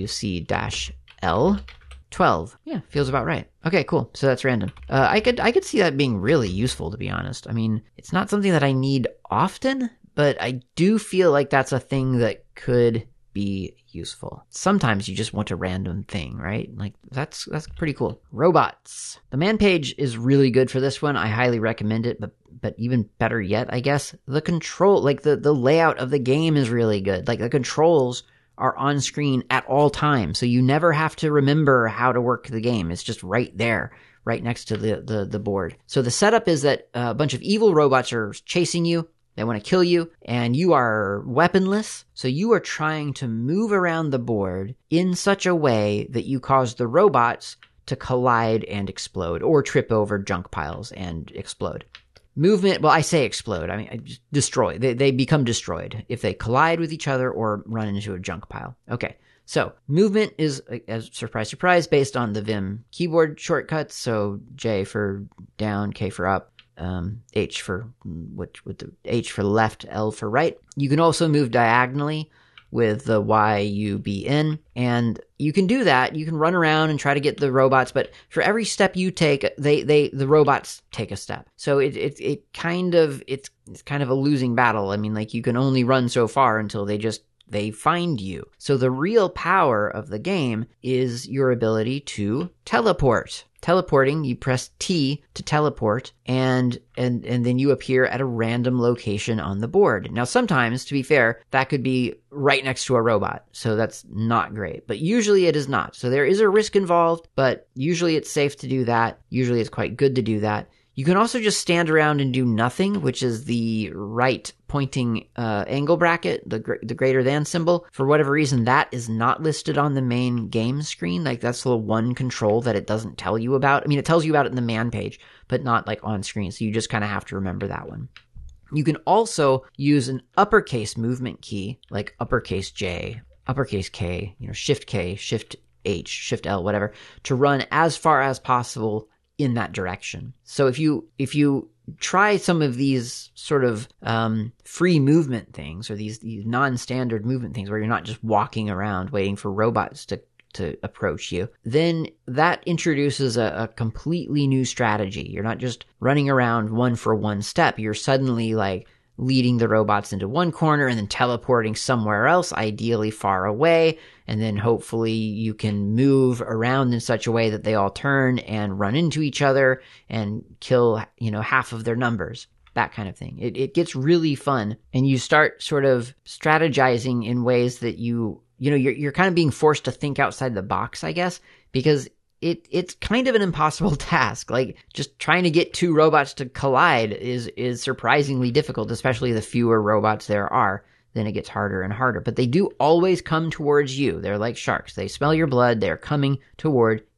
wc-l twelve. Yeah, feels about right. Okay, cool. So that's random. Uh, I could I could see that being really useful, to be honest. I mean, it's not something that I need often, but I do feel like that's a thing that could be useful. Sometimes you just want a random thing, right? Like that's that's pretty cool. Robots. The man page is really good for this one. I highly recommend it, but but even better yet, I guess, the control, like the the layout of the game is really good. Like the controls are on screen at all times, so you never have to remember how to work the game. It's just right there, right next to the the, the board. So the setup is that a bunch of evil robots are chasing you. They want to kill you, and you are weaponless, so you are trying to move around the board in such a way that you cause the robots to collide and explode, or trip over junk piles and explode. Movement, well, I say explode, I mean, I just destroy. They, they become destroyed if they collide with each other or run into a junk pile. Okay, so movement is, as surprise, surprise, based on the Vim keyboard shortcuts, so J for down, K for up. Um, H for which with the H for left, L for right. You can also move diagonally with the Y U B N, and you can do that. You can run around and try to get the robots, but for every step you take, they they the robots take a step. So it it it kind of it's it's kind of a losing battle. I mean, like you can only run so far until they just they find you. So the real power of the game is your ability to teleport. Teleporting, you press T to teleport, and, and and then you appear at a random location on the board. Now, sometimes, to be fair, that could be right next to a robot, so that's not great. But usually it is not. So there is a risk involved, but usually it's safe to do that. Usually it's quite good to do that. You can also just stand around and do nothing, which is the right pointing uh, angle bracket, the gr- the greater than symbol. For whatever reason, that is not listed on the main game screen. Like that's the one control that it doesn't tell you about. I mean, it tells you about it in the man page, but not like on screen. So you just kind of have to remember that one. You can also use an uppercase movement key, like uppercase J, uppercase K, you know, Shift K, Shift H, Shift L, whatever, to run as far as possible in that direction. So if you if you try some of these sort of um, free movement things, or these, these non-standard movement things where you're not just walking around waiting for robots to to approach you, then that introduces a, a completely new strategy. You're not just running around one for one step. You're suddenly like leading the robots into one corner and then teleporting somewhere else, ideally far away. And then hopefully you can move around in such a way that they all turn and run into each other and kill, you know, half of their numbers. That kind of thing. It, it gets really fun, and you start sort of strategizing in ways that you, you know, you're, you're kind of being forced to think outside the box, I guess, because It it's kind of an impossible task. Like just trying to get two robots to collide is is surprisingly difficult, especially the fewer robots there are. Then it gets harder and harder. But they do always come towards you. They're like sharks. They smell your blood. They're coming toward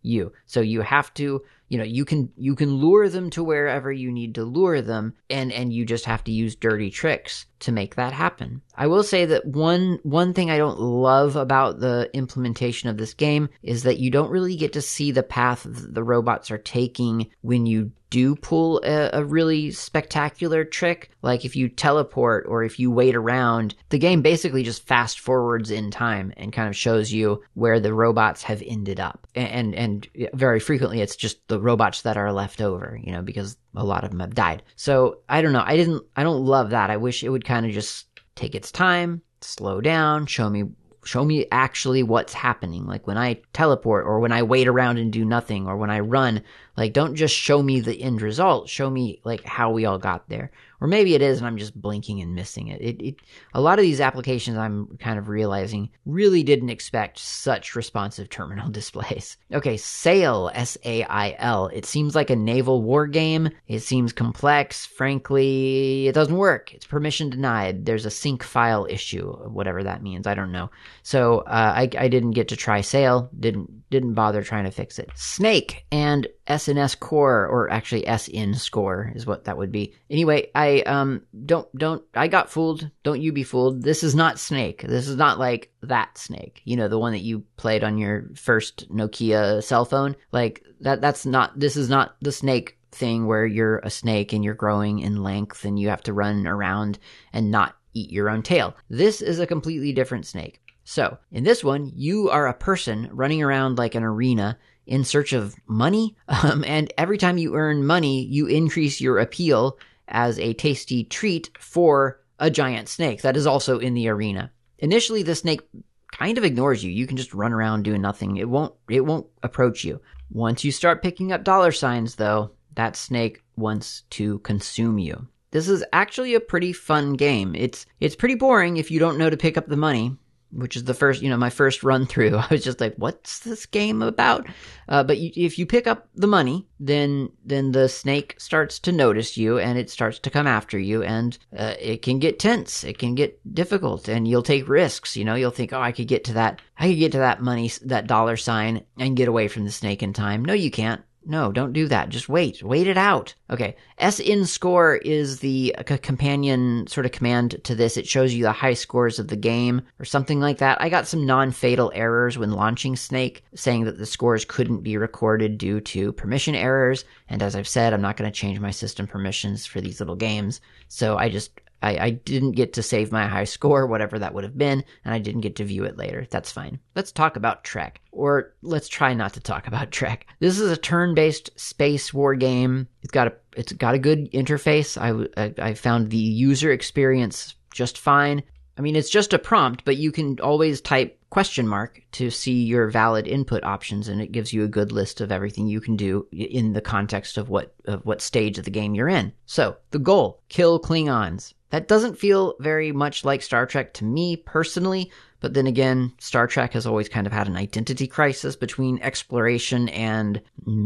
you. So you have to, you know, you can you can lure them to wherever you need to lure them, and and you just have to use dirty tricks to make that happen. I will say that one one thing I don't love about the implementation of this game is that you don't really get to see the path the robots are taking when you do pull a, a really spectacular trick. Like if you teleport or if you wait around, the game basically just fast forwards in time and kind of shows you where the robots have ended up. And and, and very frequently it's just the robots that are left over, you know, because a lot of them have died. So I don't know. I didn't, I don't love that. I wish it would kind of just take its time, slow down, show me show me actually what's happening. Like when I teleport or when I wait around and do nothing or when I run, like don't just show me the end result. Show me like how we all got there. Or maybe it is and I'm just blinking and missing it. It, it. A lot of these applications I'm kind of realizing really didn't expect such responsive terminal displays. Okay, Sail, S A I L. It seems like a naval war game. It seems complex. Frankly, it doesn't work. It's permission denied. There's a sync file issue, whatever that means. I don't know. So uh, I, I didn't get to try Sail. Didn't didn't bother trying to fix it. Snake and S N S Core, or actually S N Score is what that would be. Anyway, I um don't don't I got fooled. Don't you be fooled. This is not Snake. This is not like that Snake. You know, the one that you played on your first Nokia cell phone. Like that that's not this is not the Snake thing where you're a snake and you're growing in length and you have to run around and not eat your own tail. This is a completely different Snake. So, in this one, you are a person running around like an arena in search of money, um, and every time you earn money, you increase your appeal as a tasty treat for a giant snake that is also in the arena. Initially, the snake kind of ignores you. You can just run around doing nothing. It won't, it won't approach you. Once you start picking up dollar signs, though, that snake wants to consume you. This is actually a pretty fun game. It's it's pretty boring if you don't know to pick up the money, which is the first, you know, my first run through. I was just like, what's this game about? Uh, but you, if you pick up the money, then then the snake starts to notice you and it starts to come after you, and uh, it can get tense. It can get difficult, and you'll take risks. You know, you'll think, oh, I could get to that, I could get to that money, that dollar sign, and get away from the snake in time. No, you can't. No, don't do that. Just wait. Wait it out. Okay. S N Score is the uh, companion sort of command to this. It shows you the high scores of the game or something like that. I got some non-fatal errors when launching Snake, saying that the scores couldn't be recorded due to permission errors. And as I've said, I'm not going to change my system permissions for these little games. So I just... I, I didn't get to save my high score, whatever that would have been, and I didn't get to view it later. That's fine. Let's talk about Trek. Or let's try not to talk about Trek. This is a turn-based space war game. It's got a it's got a good interface. I, I, I found the user experience just fine. I mean, it's just a prompt, but you can always type question mark to see your valid input options, and it gives you a good list of everything you can do in the context of what of what stage of the game you're in. So, the goal, kill Klingons. That doesn't feel very much like Star Trek to me personally, but then again, Star Trek has always kind of had an identity crisis between exploration and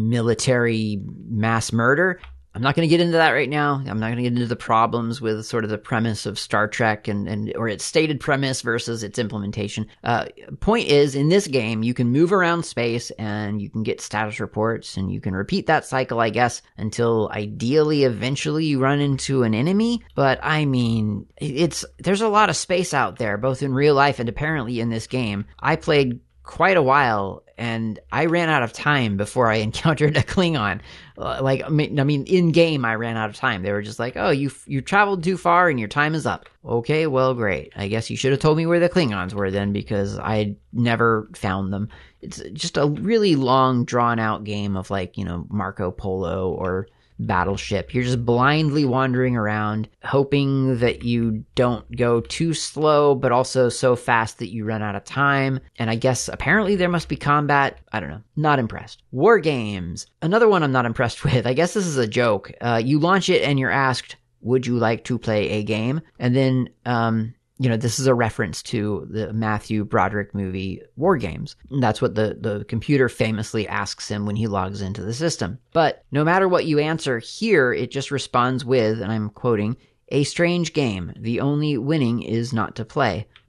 military mass murder. I'm not going to get into that right now. I'm not going to get into the problems with sort of the premise of Star Trek and, and or its stated premise versus its implementation. Uh, point is, in this game, you can move around space and you can get status reports and you can repeat that cycle, I guess, until ideally, eventually you run into an enemy. But I mean, it's there's a lot of space out there, both in real life and apparently in this game. I played quite a while, and I ran out of time before I encountered a Klingon. Uh, like, I mean, I mean, in game, I ran out of time. They were just like, "Oh, you you traveled too far, and your time is up." Okay, well, great. I guess you should have told me where the Klingons were then, because I never found them. It's just a really long, drawn-out game of like, you know, Marco Polo or Battleship. You're just blindly wandering around, hoping that you don't go too slow, but also so fast that you run out of time. And I guess apparently there must be combat. I don't know. Not impressed. War games. Another one I'm not impressed with. I guess this is a joke. Uh, you launch it and you're asked, would you like to play a game? And then, um, you know, this is a reference to the Matthew Broderick movie War Games. And that's what the, the computer famously asks him when he logs into the system. But no matter what you answer here, it just responds with, and I'm quoting, "A strange game. The only winning is not to play."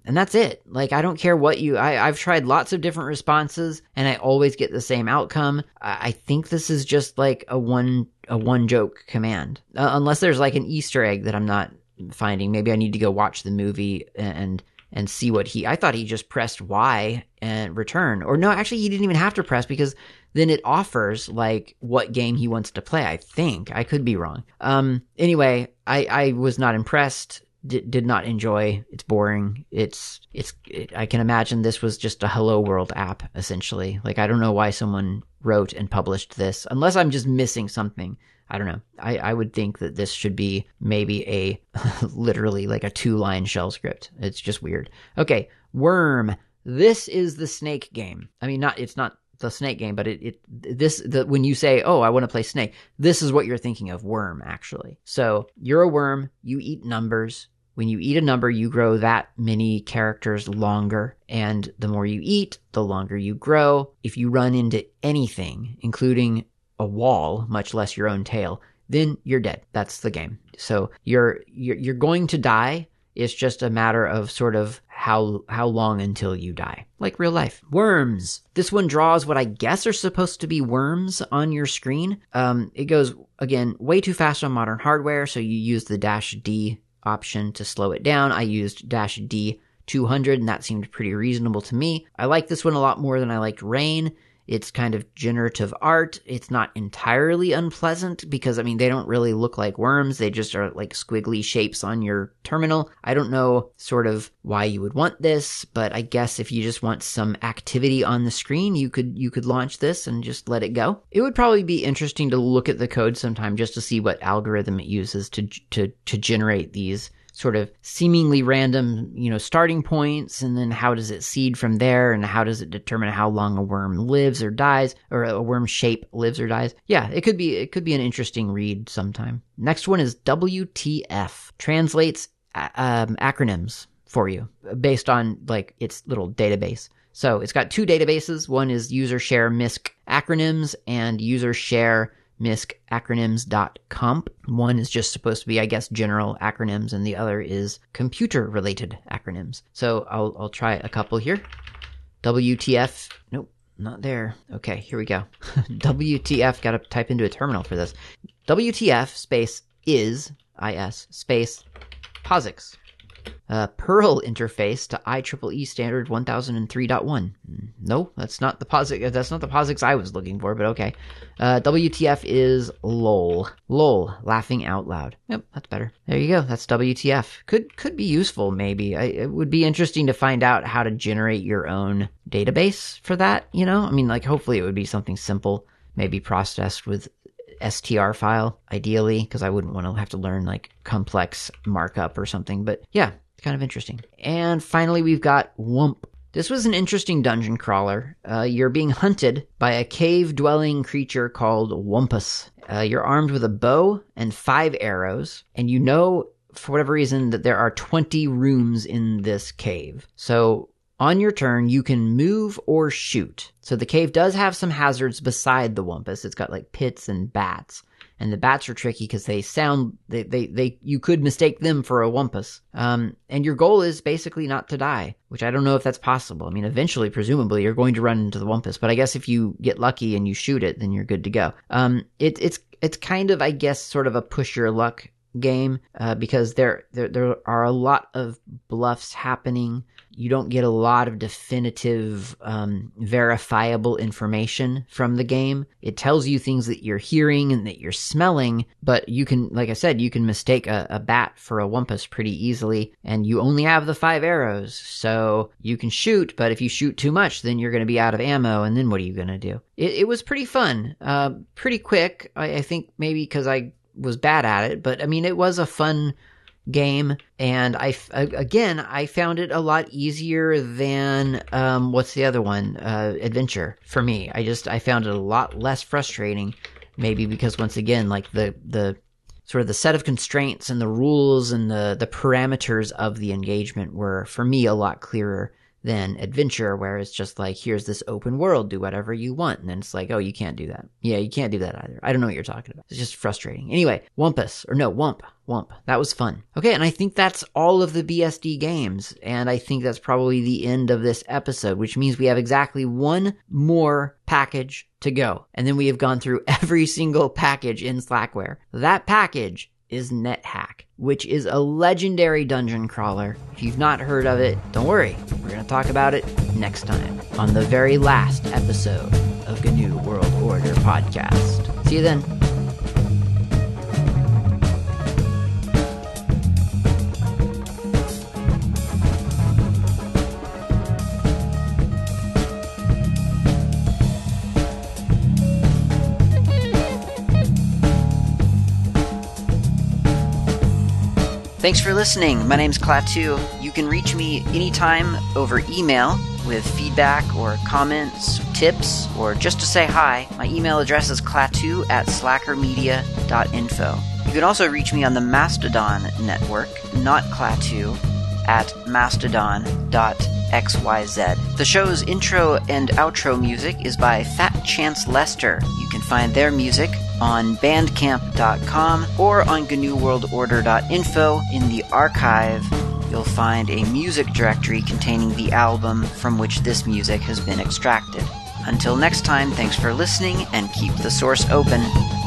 And that's it. Like, I don't care what you, I, I've tried lots of different responses and I always get the same outcome. I, I think this is just like a one, a one joke command. Uh, unless there's like an Easter egg that I'm not finding. Maybe I need to go watch the movie and, and see what he, I thought he just pressed Y and return. Or no, actually he didn't even have to press because then it offers like what game he wants to play. I think I could be wrong. Um, anyway, I, I was not impressed. Did, did not enjoy. It's boring. It's, it's, it, I can imagine this was just a Hello World app, essentially. Like, I don't know why someone wrote and published this, unless I'm just missing something. I don't know. I, I would think that this should be maybe a, literally like a two-line shell script. It's just weird. Okay, Worm. This is the snake game. I mean, not, it's not the snake game, but it, it this, the, when you say, oh, I want to play snake, this is what you're thinking of, worm, actually. So you're a worm, you eat numbers. When you eat a number, you grow that many characters longer, and the more you eat, the longer you grow. If you run into anything, including a wall, much less your own tail, then you're dead. That's the game. So you're you're, you're going to die. It's just a matter of sort of how how long until you die, like real life. Worms. This one draws what I guess are supposed to be worms on your screen. Um, it goes, again, way too fast on modern hardware, so you use the dash D option to slow it down. I used dash D two hundred, and that seemed pretty reasonable to me. I like this one a lot more than I liked Rain. It's kind of generative art. It's not entirely unpleasant because, I mean, they don't really look like worms. They just are like squiggly shapes on your terminal. I don't know sort of why you would want this, but I guess if you just want some activity on the screen, you could you could launch this and just let it go. It would probably be interesting to look at the code sometime just to see what algorithm it uses to to to generate these sort of seemingly random, you know, starting points, and then how does it seed from there, and how does it determine how long a worm lives or dies, or a worm shape lives or dies. Yeah, it could be it could be an interesting read sometime. Next one is W T F. Translates um, acronyms for you based on like its little database. So it's got two databases. One is user share M I S C acronyms and user share M I S C acronyms dot comp. One is just supposed to be, I guess, general acronyms, and the other is computer-related acronyms. So I'll I'll try a couple here. W T F. Nope, not there. Okay, here we go. W T F. Got to type into a terminal for this. W T F space is is space POSIX. Uh, Perl interface to I triple E standard one thousand three point one. No, that's not the POSIX. That's not the POSIX I was looking for, but okay. Uh, W T F is LOL. LOL, laughing out loud. Yep, that's better. There you go. That's W T F. Could could be useful, maybe. I, it would be interesting to find out how to generate your own database for that, you know? I mean, like, hopefully it would be something simple, maybe processed with S T R file, ideally, because I wouldn't want to have to learn, like, complex markup or something. But yeah, it's kind of interesting. And finally, we've got Wump. This was an interesting dungeon crawler. Uh, you're being hunted by a cave-dwelling creature called Wumpus. Uh, you're armed with a bow and five arrows, and you know, for whatever reason, that there are twenty rooms in this cave. So on your turn, you can move or shoot. So the cave does have some hazards beside the Wumpus. It's got like pits and bats. And the bats are tricky because they sound, they, they, they, you could mistake them for a Wumpus. Um, and your goal is basically not to die, which I don't know if that's possible. I mean, eventually, presumably, you're going to run into the Wumpus, but I guess if you get lucky and you shoot it, then you're good to go. Um, it, it's, it's kind of, I guess, sort of a push your luck game, uh, because there, there, there are a lot of bluffs happening. You don't get a lot of definitive, um, verifiable information from the game. It tells you things that you're hearing and that you're smelling, but you can, like I said, you can mistake a, a bat for a Wumpus pretty easily, and you only have the five arrows, so you can shoot, but if you shoot too much, then you're going to be out of ammo, and then what are you going to do? It, it was pretty fun, uh, pretty quick, I, I think maybe because I was bad at it, but I mean, it was a fun game, and I again I found it a lot easier than um what's the other one, uh Adventure, for me. I just I found it a lot less frustrating, maybe because once again, like the the sort of the set of constraints and the rules and the the parameters of the engagement were, for me, a lot clearer than adventure, where it's just like, here's this open world, do whatever you want. And then it's like, oh, you can't do that. Yeah, you can't do that either. I don't know what you're talking about. It's just frustrating. Anyway, Wumpus, or no, Wump, Wump. That was fun. Okay, and I think that's all of the B S D games, and I think that's probably the end of this episode, which means we have exactly one more package to go. And then we have gone through every single package in Slackware. That package is NetHack, which is a legendary dungeon crawler. If you've not heard of it, don't worry. We're going to talk about it next time on the very last episode of G N U World Order Podcast. See you then. Thanks for listening. My name's Klaatu. You can reach me anytime over email with feedback or comments, tips, or just to say hi. My email address is klaatu at slackermedia dot info. You can also reach me on the Mastodon network, not Klaatu, at mastodon dot x y z. The show's intro and outro music is by Fat Chance Lester. You can find their music on bandcamp dot com or on G N U World Order dot info. In the archive, you'll find a music directory containing the album from which this music has been extracted. Until next time, thanks for listening and keep the source open.